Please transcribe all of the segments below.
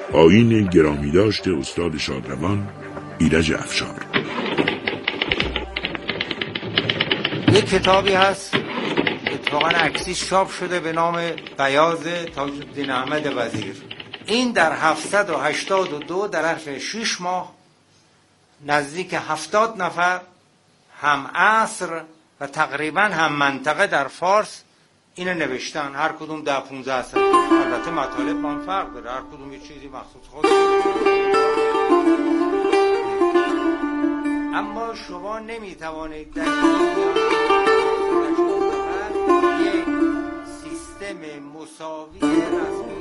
آیین گرامی داشت استاد شادروان ایرج افشار. یک کتابی هست اتفاقا عکسیش چاپ شده به نام بیاض تاج‌الدین احمد وزیر. این در 782 در عرض 6 ماه نزدیک 70 نفر هم عصر و تقریبا هم منطقه در فارس اینو نوشتن، هر کدوم 10-15 صفحه. البته مطالب با هم فرق داره، هر کدوم یه چیزی مخصوص خود. اما شما نمیتوانید در یک سیستم مساوی رسمی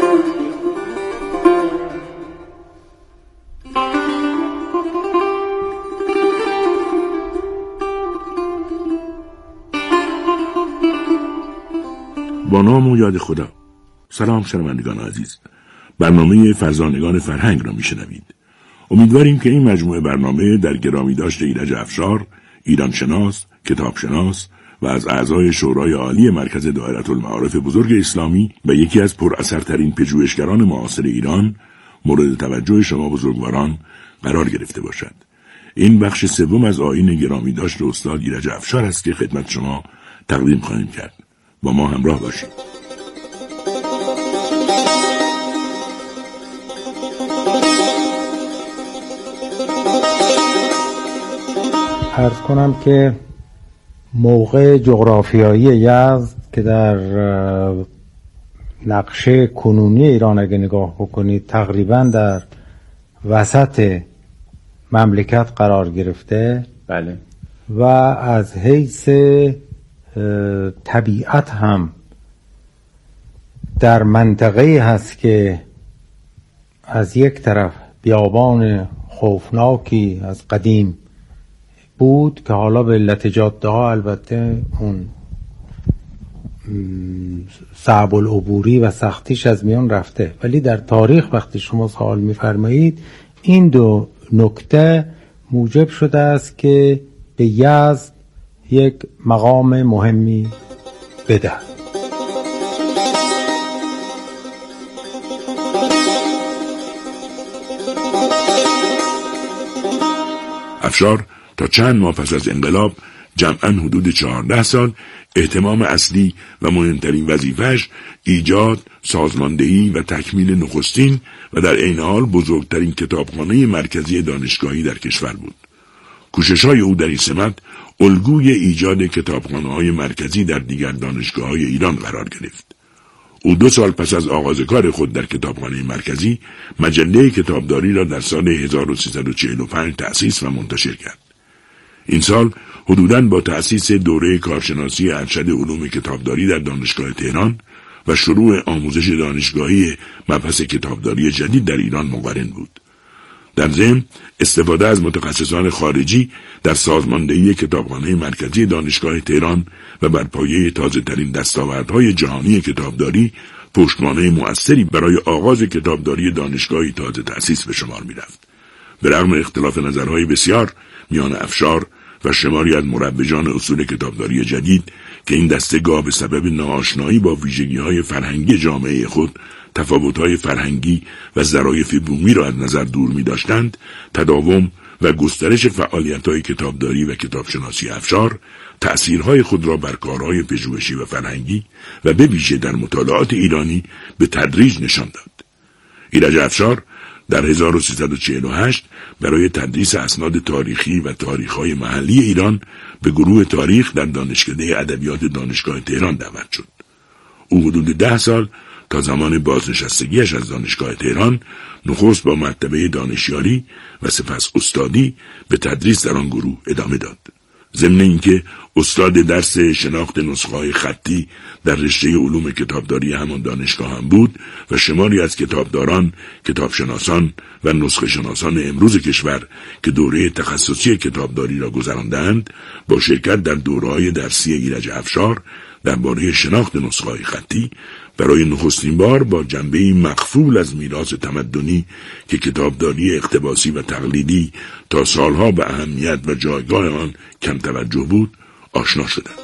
با نام و یاد خدا. سلام شنوندگان عزیز، برنامه فرزانگان فرهنگ را میشنوید. امیدواریم که این مجموعه برنامه در گرامی داشت ایرج افشار، ایرانشناس، کتابشناس و از اعضای شورای عالی مرکز دائره المعارف بزرگ اسلامی و یکی از پراثرترین پژوهشگران معاصر ایران مورد توجه شما بزرگواران قرار گرفته باشد. این بخش سوم از آیین گرامی داشت استاد ایرج افشار است که خدمت شما تقدیم خواهیم کرد. با ما همراه باشید. عرض کنم که موقع جغرافیایی یزد که در نقشه کنونی ایران اگه نگاه بکنید تقریبا در وسط مملکت قرار گرفته. بله. و از حیث طبیعت هم در منطقه هست که از یک طرف بیابان خوفناکی از قدیم بود که حالا به علت جاده ها البته اون صعب العبوری و سختیش از میان رفته، ولی در تاریخ وقتی شما سوال می‌فرمایید این دو نکته موجب شده است که به یزد یک مقام مهمی بده. افشار تا چند ماه پس از انقلاب جمعاً حدود 14 سال اهتمام اصلی و مهمترین وظیفه‌اش ایجاد، سازماندهی و تکمیل نخستین و در عین حال بزرگترین کتابخانه مرکزی دانشگاهی در کشور بود. کوشش‌های او در این سمت الگوی ایجاد کتابخانه‌های مرکزی در دیگر دانشگاه‌های ایران قرار گرفت. او 2 سال پس از آغاز کار خود در کتابخانه مرکزی مجله کتابداری را در سال 1345 تأسیس و منتشر کرد. این سال حدوداً با تأسیس دوره کارشناسی ارشد علوم کتابداری در دانشگاه تهران و شروع آموزش دانشگاهی مبحث کتابداری جدید در ایران مقرن بود. در ضمن استفاده از متخصصان خارجی در سازماندهی کتابخانه مرکزی دانشگاه تهران و بر پایه تازه‌ترین دستاوردهای جهانی کتابداری پشتوانه مؤثری برای آغاز کتابداری دانشگاهی تازه تأسیس به شمار می‌رفت. به رغم اختلاف نظرهای بسیار میان افشار و شماری از مروجان اصول کتابداری جدید که این دستگاه به سبب ناآشنایی با ویژگی‌های فرهنگی جامعه خود تفاوت‌های فرهنگی و ظرافت بومی را از نظر دور می‌داشتند، تداوم و گسترش فعالیت‌های کتابداری و کتابشناسی افشار تأثیرهای خود را بر کارهای پژوهشی و فرهنگی و به ویژه در مطالعات ایرانی به تدریج نشان داد. ایرج افشار در 1348 برای تدریس اسناد تاریخی و تاریخ‌های محلی ایران به گروه تاریخ در دانشکده ادبیات دانشگاه تهران دعوت شد. او حدود 10 سال تا زمان بازنشستگیش از دانشگاه تهران نخست با مرتبه دانشیاری و سپس استادی به تدریس در آن گروه ادامه داد. ضمن اینکه استاد درس شناخت نسخه‌های خطی در رشته علوم کتابداری همان دانشگاه هم بود و شماری از کتابداران، کتابشناسان و نسخه شناسان امروز کشور که دوره تخصصی کتابداری را گذراندند با شرکت در دوره‌های درسی ایرج افشار درباره شناخت نسخه‌های خطی برای نخستین بار با جنبه‌ای مغفول از میراث تمدنی که کتابداری اقتباسی و تقلیدی تا سالها به اهمیت و جایگاه آن کم توجه بود آشنا شدند.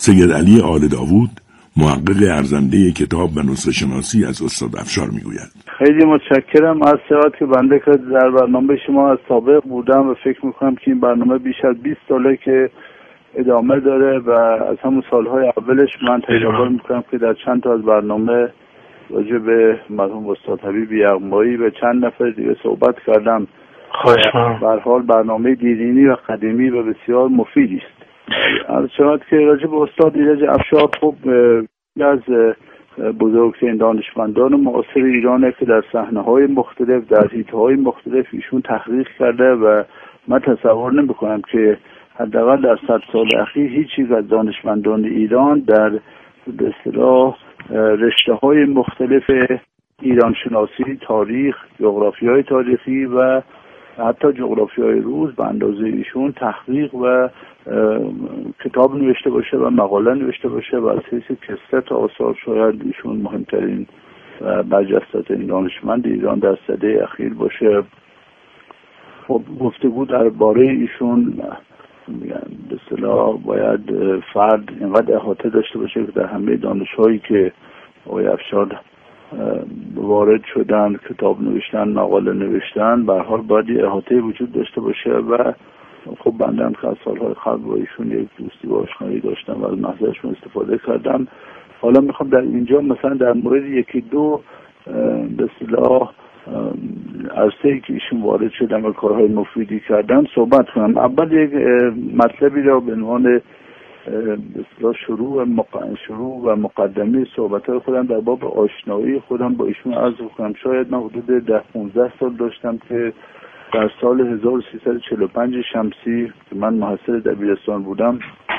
سید علی آل داوود محقق ارزنده کتاب و نسخه شناسی از استاد افشار میگوید: خیلی متشکرم از ساعت که بنده که در برنامه شما از سابق بودم و فکر میکنم که این برنامه بیش از 20 ساله که ادامه داره و از همون سالهای اولش من تجربه میکنم که در چند تا از برنامه راجع به مرحوم استاد حبیب یغمایی و چند نفر دیگه صحبت کردم. به هر حال برنامه دیرینی و قدیمی و بسیار مفیدی است. از شاید که راجع به استاد ایرج افشار خب از بزرگترین دانشمندان معاصر ایرانه که در صحنه‌های مختلف در حیطه‌های مختلف ایشون تحقیق کرده و من تصور نمی‌کنم که حداقل در 100 سال اخیر هیچ یک از دانشمندان ایران در به اصطلاح رشته‌های مختلف ایران شناسی، تاریخ، جغرافیای تاریخی و حتی جغرافیای روز به اندازه ایشون تحقیق و کتاب نوشته باشه و مقاله نوشته باشه و از حیث کثرت آثار شاید ایشون مهمترین و برجسته‌ترین دانشمند ایران در سده اخیر باشه. خب گفتگو درباره ایشون به اصطلاح باید فرد اینقدر احاطه داشته باشه که در همه دانش‌هایی که آقای افشار وارد شدن، کتاب نوشتن، مقاله نوشتن، به هر حال باید احاطه وجود داشته باشه و خب بنده هم که از سالهای قبل با ایشون یک دوستی و آشنایی داشتم و از محضرشون استفاده کردم. حالا میخوام در اینجا مثلا در مورد یکی دو به اصطلاح عرصه‌ای که ایشون وارد شدن و کارهای مفیدی کردن صحبت کنم. اول یک مطلبی را به عنوان شروع و مقدمه صحبت‌های خودم در باب آشنایی خودم با ایشون عرض کنم. شاید من حدود 10-15 سال داشتم که در سال 1345 شمسی که من محصل دبیرستان بودم،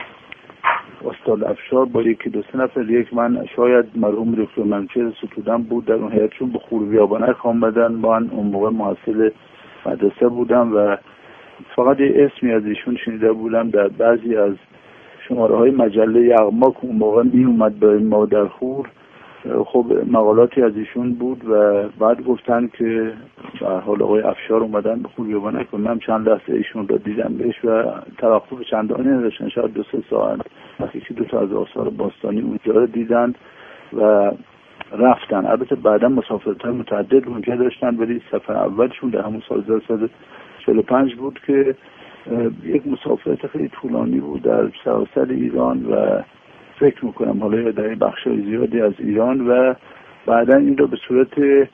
استاد افشار با یکی دو سه نفر، یک من شاید مرحوم دکتر منوچهر ستودن بود، در اون هیئتشون به خوربیابانک آمدن. من اون موقع محصل مدرسه بودم و فقط یه اسمی از ایشون شنیده بودم در بعضی از شماره‌های مجله یغما که اون موقع می اومد به ما در خور. خب مقالاتی از ایشون بود و بعد گفتن که به هر حال آقای افشار اومدن به خوربیابانک و من چند لحظه ایشون رو دیدم بهش و توقف چندانی نداشتن، شاید 2-3 ساعت یکی دو تا از آثار باستانی اونجا رو دیدن و رفتن. البته بعدا مسافرت‌های متعدد اونجا داشتن ولی سفر اولشون در همون سال 1945 بود که یک مسافرت خیلی طولانی بود در سراسر ایران و فکر میکنم حالا در بخشای زیادی از ایران و بعدا این رو به صورت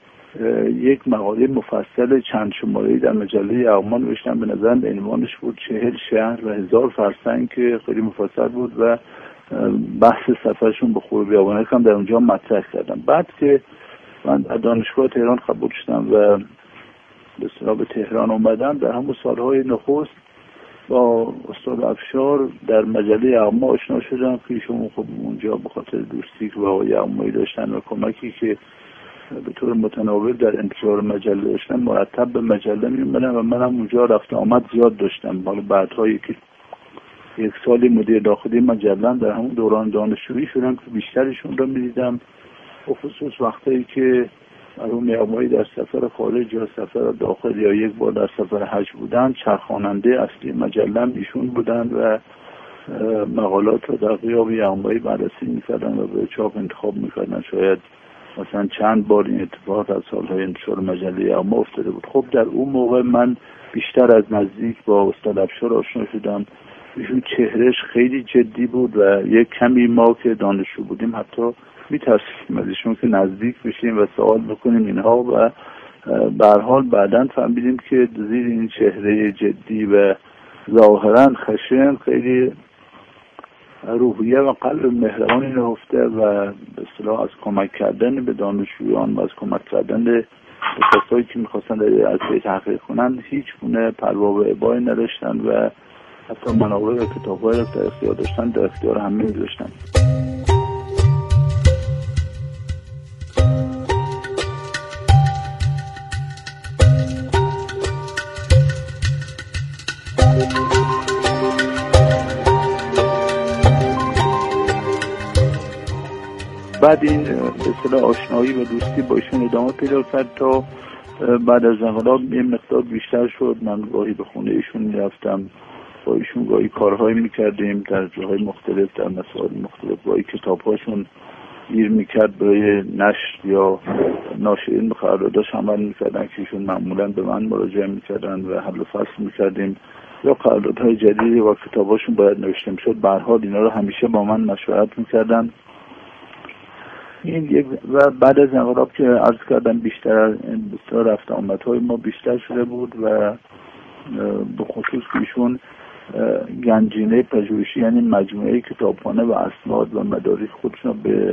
یک مقاله مفصل چند شماره‌ای در مجله یغما نوشتن. به نظرم عنوانش بود 40 شهر و 1000 فرسنگ که خیلی مفصل بود و بحث سفرشون به خوربیابانک هم در اونجا مطرح کردم. بعد که من در دانشگاه تهران قبول شدم و به تهران اومدم، در همون سالهای نخست با استاد افشار در مجله یغما آشنا شدم که ایشون خب اونجا به خاطر دوستی که با یغمایی داشتن و کمکی که به طور متناوب در انتشار مجله داشتن مرتب به مجله می اومدن و منم اونجا رفت آمد زیاد داشتم. حالا بعدها یک سالی مدیر داخلی مجله در همون دوران دانشجویی شدم که بیشترشون رو می دیدم، خصوص وقتی که مرحوم یغمایی در سفر خارج یا سفر داخل یا یک بار در سفر حج بودن، چرخاننده اصلی مجله ایشون بودن و مقالات رو در غیاب یغمایی بررسی می‌کردن و به چاپ انتخاب می‌کردن. شاید مثلا چند بار این اتفاق در سالهای انتشار مجله یغما افتاده بود. خب در اون موقع من بیشتر از نزدیک با استاد افشار آشنا شدم. ایشون چهرهش خیلی جدی بود و یک کمی ما که دانشجو بودیم حتی میترسیم از ایشون که نزدیک بشیم و سوال بکنیم اینها و به هر حال بعداً فهمیدیم که زیر این چهره جدی و ظاهراً خشن خیلی روحیه و قلب مهربانی نهفته و به اصطلاح از کمک کردن به دانشجویان و از کمک کردن به کسایی که میخواستن در عرصه تحقیق کنن هیچ گونه پروا و ابایی نداشتن و حتی منابع و کتاب‌هایی در اختیار داشتن در اختیار همه می‌ذاشتن. بعد این به اصطلاح آشنایی و دوستی با ایشون ادامه پیدا کرد تا بعد از انقلاب یه مقدار بیشتر شد. من گاهی به خونه ایشون میرفتم با ایشون گاهی کارهایی میکردیم در جاهای مختلف، در مسائل مختلف، گاهی کتابهاشون گیر میکرد برای نشر یا ناشرین به قراردادش عمل میکردن که ایشون معمولا به من مراجعه میکردن و حل و فصل میکردیم، یا قراردادهای جدیدی و کتابهاشون باید نوشته میشد. به هر حال اینا رو همیشه با من مشورت میکردن. این و بعد از انقلاب که عرض کردم بیشتر رفت آمدهای ما بیشتر شده بود و به خصوص ایشون گنجینه پژوهشی یعنی مجموعه کتابخانه و اسناد و مدارک خودشون به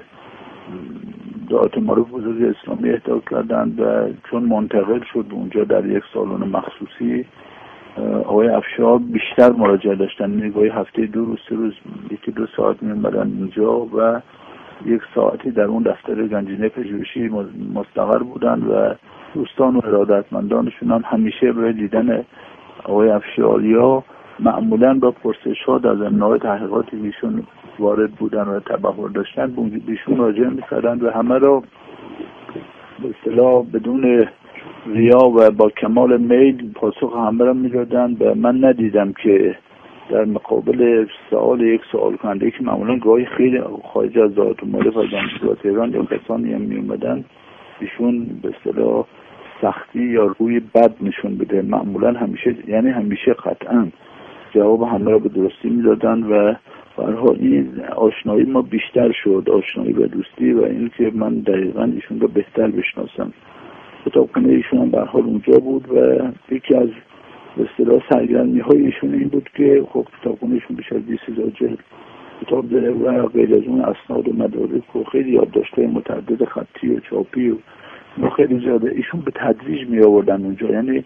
دعات معروف بزرگ اسلامی اهدا کردند و چون منتقل شد اونجا در یک سالن مخصوصی، آقای افشار بیشتر مراجعه داشتن، نگاهی هفته 2 روز 3 روز 1-2 ساعت می‌آمدن اینجا و 1 ساعتی در اون دفتر گنجینه پژوهشی مستقر بودن و دوستان و ارادتمندانشون هم همیشه برای دیدن آقای افشاریا معمولاً با پرسش‌ها در زمینه‌های تحقیقاتی ایشون وارد بودن و تبحر داشتن ایشون راجع می‌کردن و همه را به اصطلاح بدون ریا و با کمال میل پاسخ همه را می‌دادن و من ندیدم که در مقابل یک سوال کننده که معمولا گاهی خیلی خارج از دعات معارف از دانشگاه تهران یا کسانی هم می‌اومدن ایشون به اصطلاح سختی یا روی بد نشون بده، معمولا همیشه قطعاً جواب همه را به درستی میدادن و به هر حال این آشنایی ما بیشتر شد، آشنایی و دوستی و این که من دقیقاً ایشون رو بهتر بشناسم. کتابخانه ایشون هم به هر حال اونجا بود و یکی از به اصطلاح سرگرمی‌های ایشون این بود که خب کتابخانه ایشون بیش از 20000 جلد کتاب داره و غیر از اون اسناد و مدارک و خیلی یادداشت‌های متعدد خطی و چاپی و خیلی زیاده ایشون به تدریج می آوردن اونجا. یعنی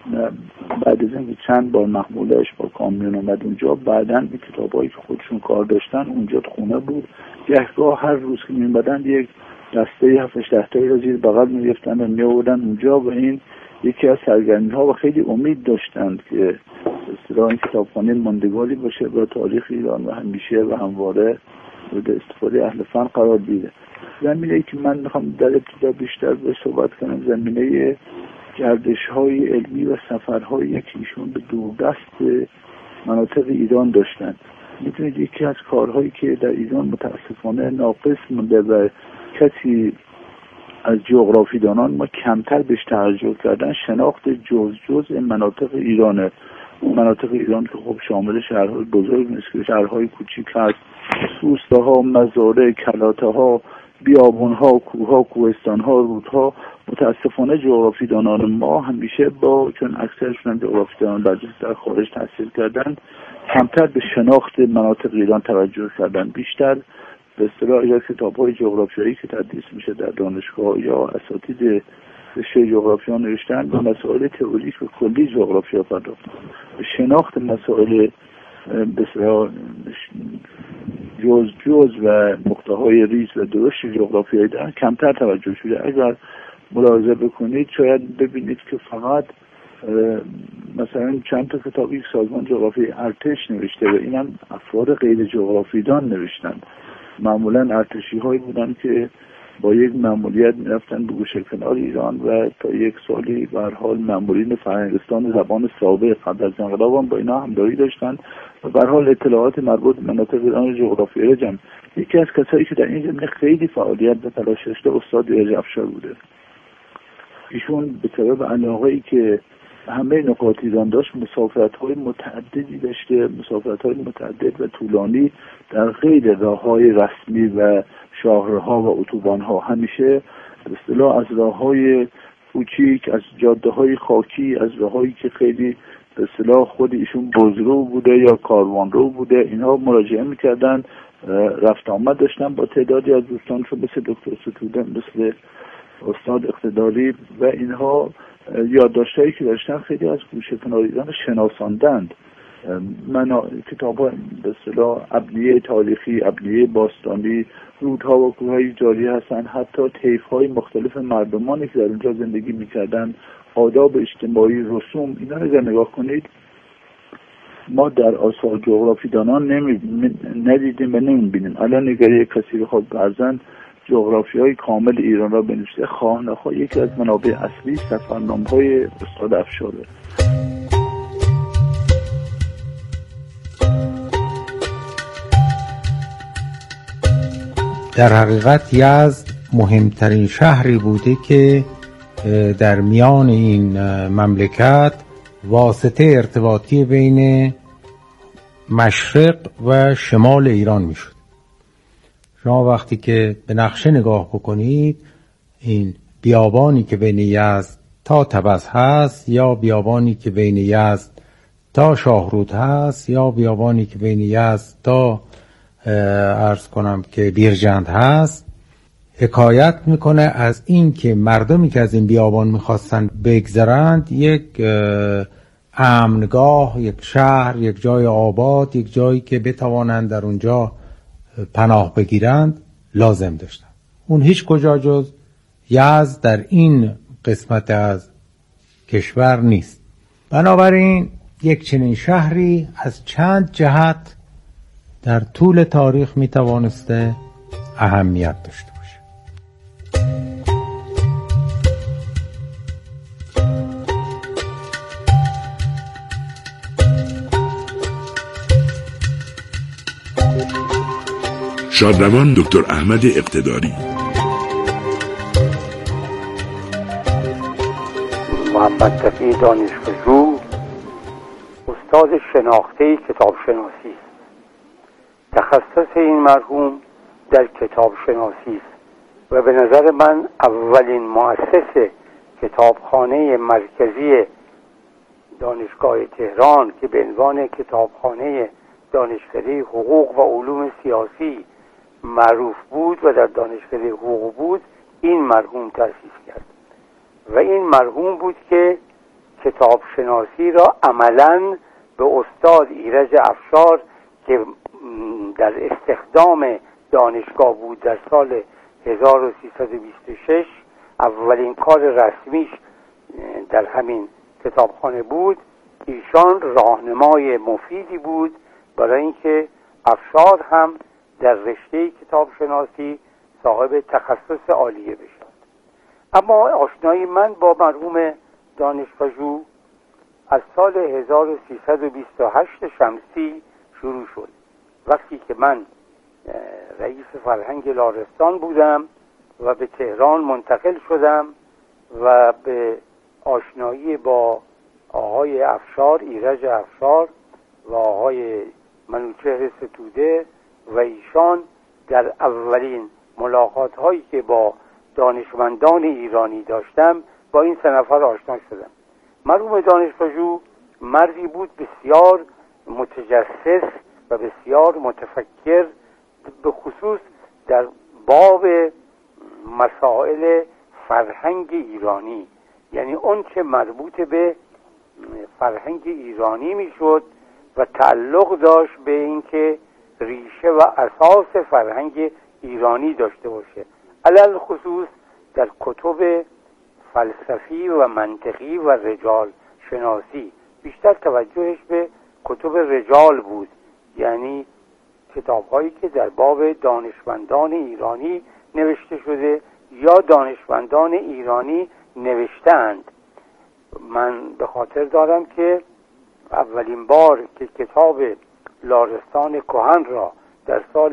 بعد از اینکه چند بار محمولش با کامیون اومد اونجا، بعداً این کتابایی که خودشون کار داشتن اونجا خونه بود، گهگاه هر روز که می‌اومدن یک دسته 7-8 تایی رو زیر بغل می‌گرفتن و می‌آوردن اونجا و این یکی از سرگرمی‌ها و خیلی امید داشتند که اصطلاح این کتابخانه ماندگاری باشه با تاریخ ایران و همیشه و همواره مورد استفاده اهل فن قرار بگیره. زمینه‌ای که من می‌خوام در ابتدا بیشتر به صحبت کنم زمینه گردش‌های علمی و سفرهایی که ایشون به دوردست مناطق ایران داشتن. می‌دونید یکی از کارهایی که در ایران متأسفانه ناقص مونده و کسی از جغرافیدانان ما کمتر بهش توجه کردن، شناخت جزء مناطق ایرانه. مناطق ایران که خب شامل شهرهای بزرگ نیست که شهرهای کوچیک هست، روستاها، مزارع، کلاته‌ها، بیابون‌ها، کوه‌ها، کوهستان‌ها، رودها. متاسفانه جغرافیدانان ما همیشه چون اکثرشون هم جغرافیدانان برجسته در خارج تحصیل کردن، کمتر به شناخت مناطق ایران توجه کردن، بیشتر به اصطلاح یا کتاب‌های جغرافیایی که تدریس میشه در دانشگاه یا اساتید رشته جغرافیا نوشتن و مسائل تئوریک و کلی جغرافیا پرداختن. به شناخت مسائل به اصطلاح جز و نقطه‌های ریز و درشت جغرافیایی در کمتر توجه شده. اگر ملاحظه بکنید شاید ببینید که فقط مثلا چند تا کتابی سازمان جغرافی ارتش نوشته و اینم افراد غیر جغرافیدان نوشتن. معمولا ارتشی هایی بودن که با یک مأموریت میرفتن به گوشه کنار ایران و تا 1 سالی به هر حال مأمورین فرهنگستان زبان سابق قبل از انقلاب هم با اینا همراهی داشتن و به هر حال اطلاعات مربوط به مناطق ایران جغرافیایی جمع. یکی از کسایی که در این زمینه خیلی فعالیت و تلاش داشته استاد ایرج افشار بوده. ایشون به سبب علاقه‌ای که همه نقاط ایران داشت مسافرت‌های متعددی داشته، مسافرت‌های متعدد و طولانی در غیر راه‌های رسمی و شاهرها و اتوبان‌ها، همیشه به اصطلاح از راه‌های کوچیک، از جاده‌های خاکی، از راه‌هایی که خیلی به اصطلاح خود ایشون بزرو بوده یا کاروانرو بوده، اینها مراجعه می‌کردن، رفت آمد داشتن با تعدادی از دوستانشون مثل دکتر ستوده، مثل استاد اقتداری و اینها یادداشتایی که داشتن خیلی از گوشه کنار ایران شناساندند. کتاب‌ها به اصطلاح ابنیه تاریخی، ابنیه باستانی، رودها و کوههای جاری هستن، حتی طیف‌های مختلف مردمانی که در اونجا زندگی می‌کردن، آداب اجتماعی، رسوم، اینا رو اگر نگاه کنید ما در آثار جغرافیدانان ندیدیم و نمی‌بینیم. الان اگر یک کسی بخواد برزن جغرافیای کامل ایران را بنویسه، خواه نخواه یکی از منابع اصلی، 《 ، در حقیقت یزد مهمترین شهری بوده که در میان این مملکت واسطه ارتباطی بین مشرق و شمال ایران میشد. شما وقتی که به نقشه نگاه بکنید، این بیابانی که بین یزد تا طبس هست، یا بیابانی که بین یزد تا شاهرود هست، یا بیابانی که بین یزد تا عرض کنم که بیرجند هست، حکایت میکنه از این که مردمی که از این بیابان میخواستن بگذرند یک امنگاه، یک شهر، یک جای آباد، یک جایی که بتوانند در اونجا پناه بگیرند لازم داشتن. اون هیچ کجا جز یزد در این قسمت از کشور نیست. بنابراین یک چنین شهری از چند جهت در طول تاریخ میتوانسته اهمیت داشته باشه. شادروان دکتر احمد اقتداری. محمد تقی دانشپژوه استاد شناخته کتاب شناسی است. تخصص این مرحوم در کتاب شناسی است و به نظر من اولین مؤسس کتابخانه مرکزی دانشگاه تهران که به عنوان کتابخانه دانشکده حقوق و علوم سیاسی معروف بود و در دانشکده حقوق بود، این مرحوم تأسیس کرد و این مرحوم بود که کتاب شناسی را عملاً به استاد ایرج افشار که در استخدام دانشگاه بود در سال 1326 اولین کار رسمیش در همین کتابخانه بود، ایشان راهنمای مفیدی بود برای اینکه افشار هم در رشته کتاب شناسی صاحب تخصص عالیه بشد. اما آشنایی من با مرحوم دانشپژوه از سال 1328 شمسی شروع شد، وقتی که من رئیس فرهنگ لارستان بودم و به تهران منتقل شدم و به آشنایی با آقای افشار، ایرج افشار و آقای منوچهر ستوده و ایشان در اولین ملاقات هایی که با دانشمندان ایرانی داشتم با این سه نفر آشنا شدم. مرحوم دانشپژوه مردی بود بسیار متجسس و بسیار متفکر، به خصوص در باب مسائل فرهنگ ایرانی، یعنی اون چه مربوط به فرهنگ ایرانی میشد و تعلق داشت به اینکه ریشه و اساس فرهنگ ایرانی داشته باشه. علل خصوص در کتب فلسفی و منطقی و رجال شناسی بیشتر توجهش به کتب رجال بود، یعنی کتاب‌هایی که در باب دانشمندان ایرانی نوشته شده یا دانشمندان ایرانی نوشتند. من به خاطر دارم که اولین بار که کتاب لارستان کهن را در سال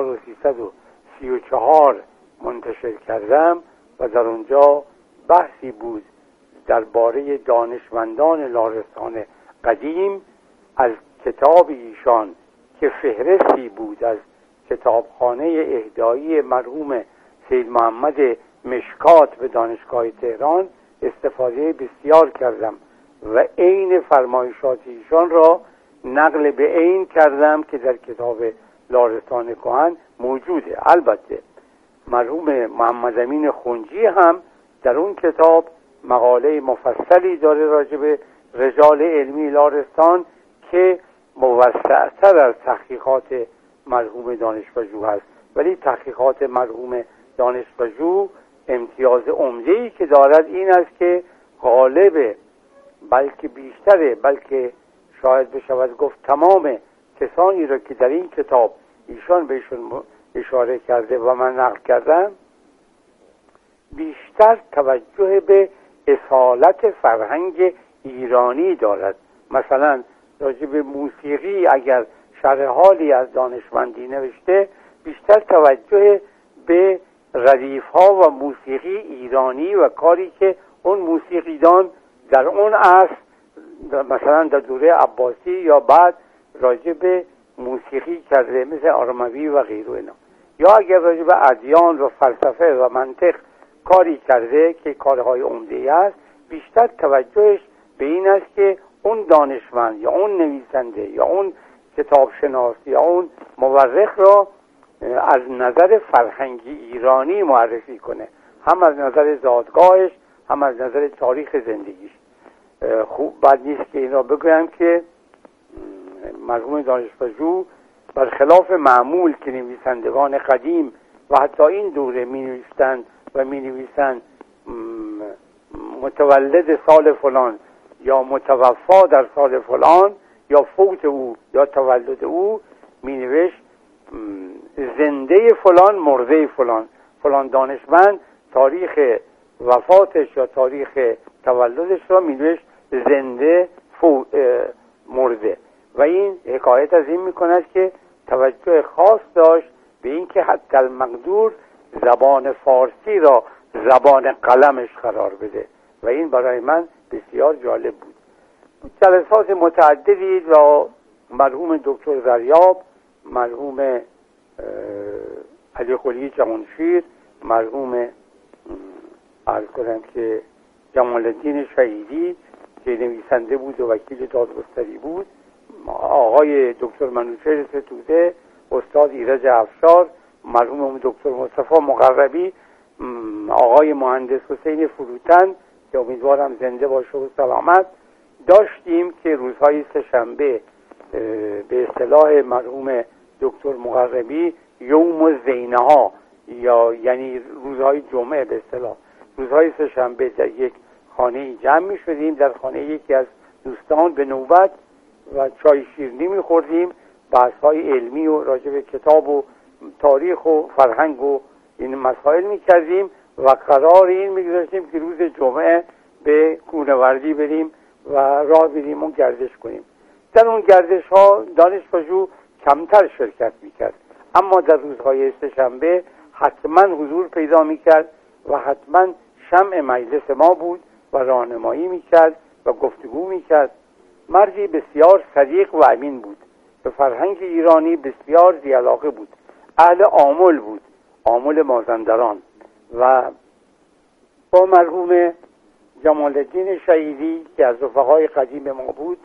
1334 منتشر کردم و در اونجا بحثی بود درباره دانشمندان لارستان قدیم، از کتاب ایشان که فهرستی بود از کتابخانه اهدایی مرحوم سید محمد مشکات به دانشگاه تهران استفاده بسیار کردم و عین فرمایشات ایشان را نقل به عین کردم که در کتاب لارستان کهن موجوده. البته مرحوم محمد امین خنجی هم در اون کتاب مقاله مفصلی داره راجع به رجال علمی لارستان که موسع‌تر از تحقیقات مرحوم دانشپژوه هست، ولی تحقیقات مرحوم دانشپژوه امتیاز عمده‌ای که دارد این است که غالب، بلکه بیشتره، بلکه شاید بشود گفت تمام کسانی را که در این کتاب ایشان بهشون اشاره کرده و من نقل کردم بیشتر توجه به اصالت فرهنگ ایرانی دارد. مثلا راجع به موسیقی اگر شرح حالی از دانشمندی نوشته بیشتر توجه به ردیف‌ها و موسیقی ایرانی و کاری که اون موسیقیدان در اون عصر مثلا در دوره عباسی یا بعد راجع به موسیقی کرده، مثل آرموی و غیره اینا، یا اگر راجع به ادیان و فلسفه و منطق کاری کرده که کارهای عمده‌ای است، بیشتر توجهش به این است که اون دانشمند یا اون نویسنده یا اون کتابشناس یا اون مورخ را از نظر فرهنگی ایرانی معرفی کنه، هم از نظر زادگاهش هم از نظر تاریخ زندگیش. خوب بد نیست که این را بگویم که مرحوم دانشپژوه برخلاف معمول که نویسندگان قدیم و حتی این دوره می نویسند متولد سال فلان یا متوفا در سال فلان یا فوت او یا تولد او، می نوشت زنده فلان مرده فلان دانشمند تاریخ وفاتش یا تاریخ تولدش را می نوشت زنده مرده، و این حکایت از این می کند که توجه خاص داشت به این که حتی المقدور زبان فارسی را زبان قلمش قرار بده، و این برای من بسیار جالب بود. جلسات متعددی و مرحوم دکتر زریاب، مرحوم علی قلی جهانشیر، مرحوم عرض کنم که جمال الدین شهیدی که نویسنده بود و وکیل دادگستری بود، آقای دکتر منوچهر ستوده، استاد ایرج افشار، مرحوم دکتر مصطفی مقربی، آقای مهندس حسین فروتن که امیدوارم زنده باشه و سلامت، داشتیم که روزهای سه‌شنبه به اصطلاح مرحوم دکتر مقربی یوم الزینه‌ها، یا یعنی روزهای جمعه به اصطلاح روزهای سه‌شنبه در یک خانه جمع می شدیم، در خانه یکی از دوستان به نوبت، و چای شیرینی می خوردیم، بحث‌های علمی و راجع به کتاب و تاریخ و فرهنگ و این مسائل می کردیم، و قرار این می گذاشتیم که روز جمعه به کوهنوردی بریم و راه بریم و گردش کنیم. در اون گردش ها دانشپژوه کمتر شرکت می کرد، اما در روزهای سه‌شنبه حتما حضور پیدا می کرد و حتما شمع مجلس ما بود و راهنمایی می کرد و گفتگو می کرد. مردی بسیار صدیق و امین بود، به فرهنگ ایرانی بسیار ذی‌علاقه بود، اهل آمل بود، آمل مازندران. و با مرحوم جمال الدین شهیدی که از رفقای قدیم ما بود،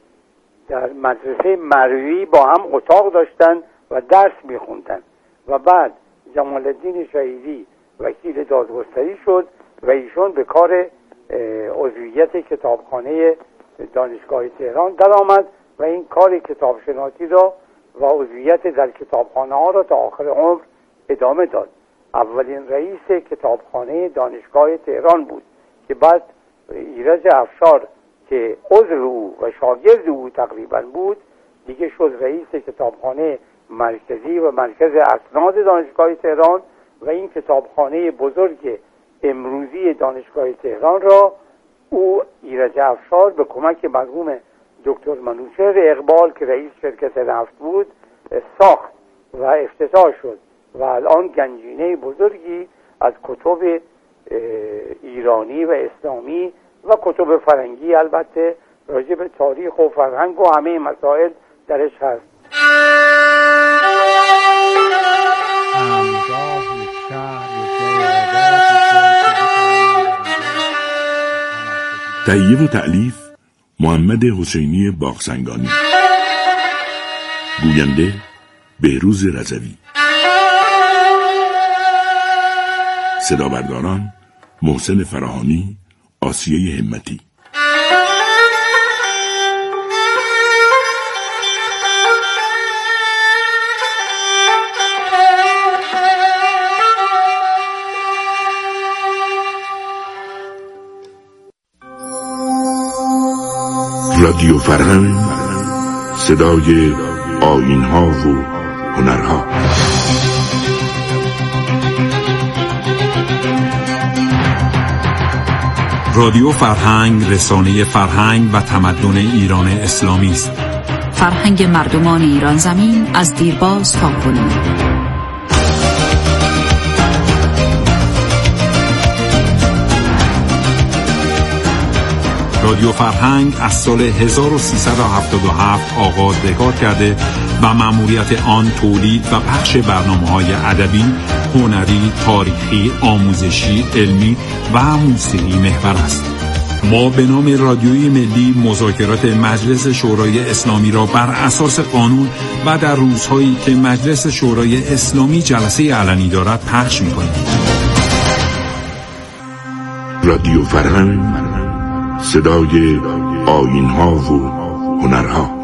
در مدرسه مروی با هم اتاق داشتن و درس میخوندن، و بعد جمال الدین شهیدی وکیل دادگستری شد و ایشون به کار عضویت کتابخانه دانشگاه تهران در آمد و این کار کتابشناسی را و عضویت در کتابخانه ها را تا آخر عمر ادامه داد. اولین رئیس کتابخانه دانشگاه تهران بود که بعد ایرج افشار که عضو او و شاگرد او تقریبا بود دیگه شد رئیس کتابخانه مرکزی و مرکز اسناد دانشگاه تهران، و این کتابخانه بزرگ امروزی دانشگاه تهران را او ایرج افشار به کمک مرحوم دکتر منوچهر اقبال که رئیس شرکت نفت بود ساخت و افتتاح شد، و الان گنجینه بزرگی از کتب ایرانی و اسلامی و کتب فرنگی البته راجع به تاریخ و فرهنگ و همه مسائل درش هست. تهیه و تألیف محمد حسینی باغسنگانی، گوینده بهروز رضوی، صدا برداران محسن فراهانی، آسیه همتی. رادیو فرهنگ، صدای آیین‌ها و هنرها. رادیو فرهنگ رسانه فرهنگ و تمدن ایران اسلامی است. فرهنگ مردمان ایران زمین از دیرباز تا کنون. رادیو فرهنگ از سال 1377 آغاز به کار کرده و مأموریت آن تولید و پخش برنامه‌های ادبی، هنری، تاریخی، آموزشی، علمی و موسیقی محور است. ما به نام رادیوی ملی مذاکرات مجلس شورای اسلامی را بر اساس قانون و در روزهایی که مجلس شورای اسلامی جلسه علنی دارد پخش می‌کنیم. رادیو فرهنگ، صدای آیین‌ها و هنرها.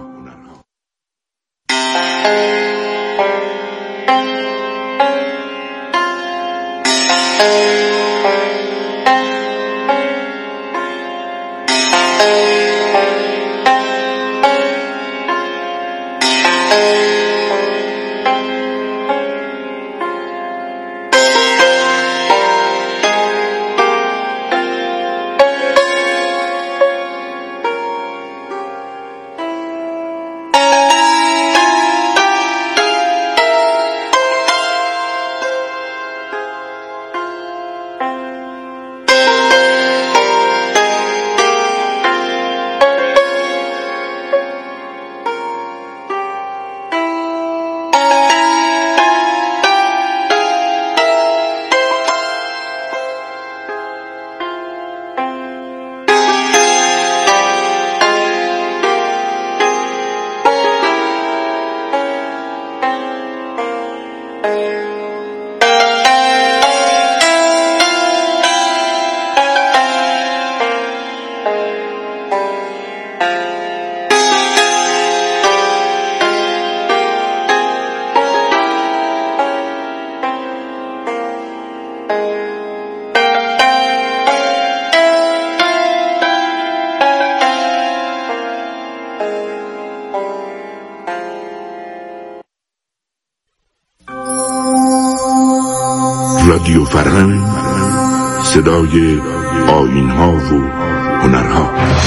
رادیو فرهنگ، صدای آیین‌ها و هنرها.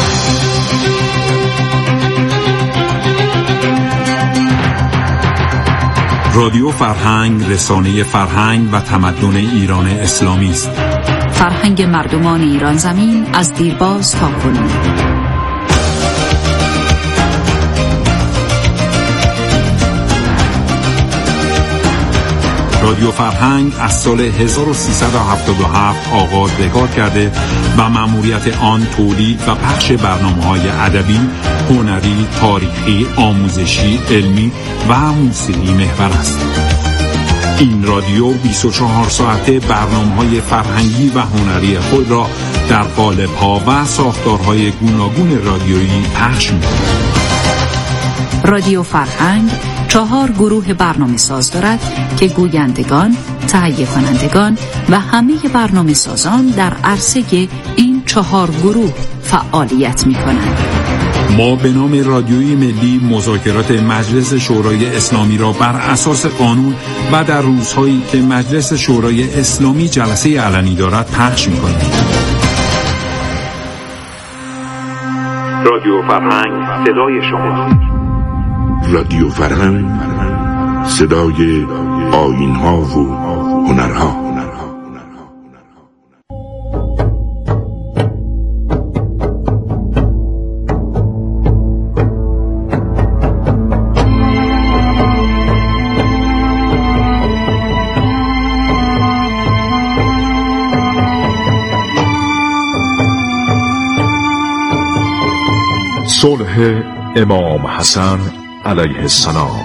رادیو فرهنگ رسانه فرهنگ و تمدن ایران اسلامی است. فرهنگ مردمان ایران زمین از دیرباز تا کنون. رادیو فرهنگ از سال 1377 آغاز به کار کرده و مأموریت آن تولید و پخش برنامه‌های ادبی، هنری، تاریخی، آموزشی، علمی و موسیقی محور است. این رادیو 24 ساعته برنامه‌های فرهنگی و هنری خود را در قالب‌ها و ساختارهای گوناگون رادیویی پخش می‌کند. رادیو فرهنگ 4 گروه برنامه ساز دارد که گویندگان، تهیه کنندگان و همه برنامه سازان در عرصه این 4 گروه فعالیت می کنند. ما به نام رادیوی ملی مذاکرات مجلس شورای اسلامی را بر اساس قانون و در روزهایی که مجلس شورای اسلامی جلسه علنی دارد پخش می کنیم. رادیو فرهنگ، صدای شما. رادیو فرهنگ، صدای آیین‌ها و هنرها. صلح امام حسن علیه السلام.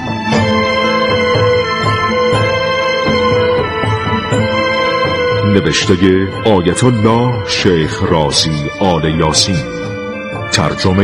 نوشته آیت الله شیخ رازی آل یاسین. ترجمه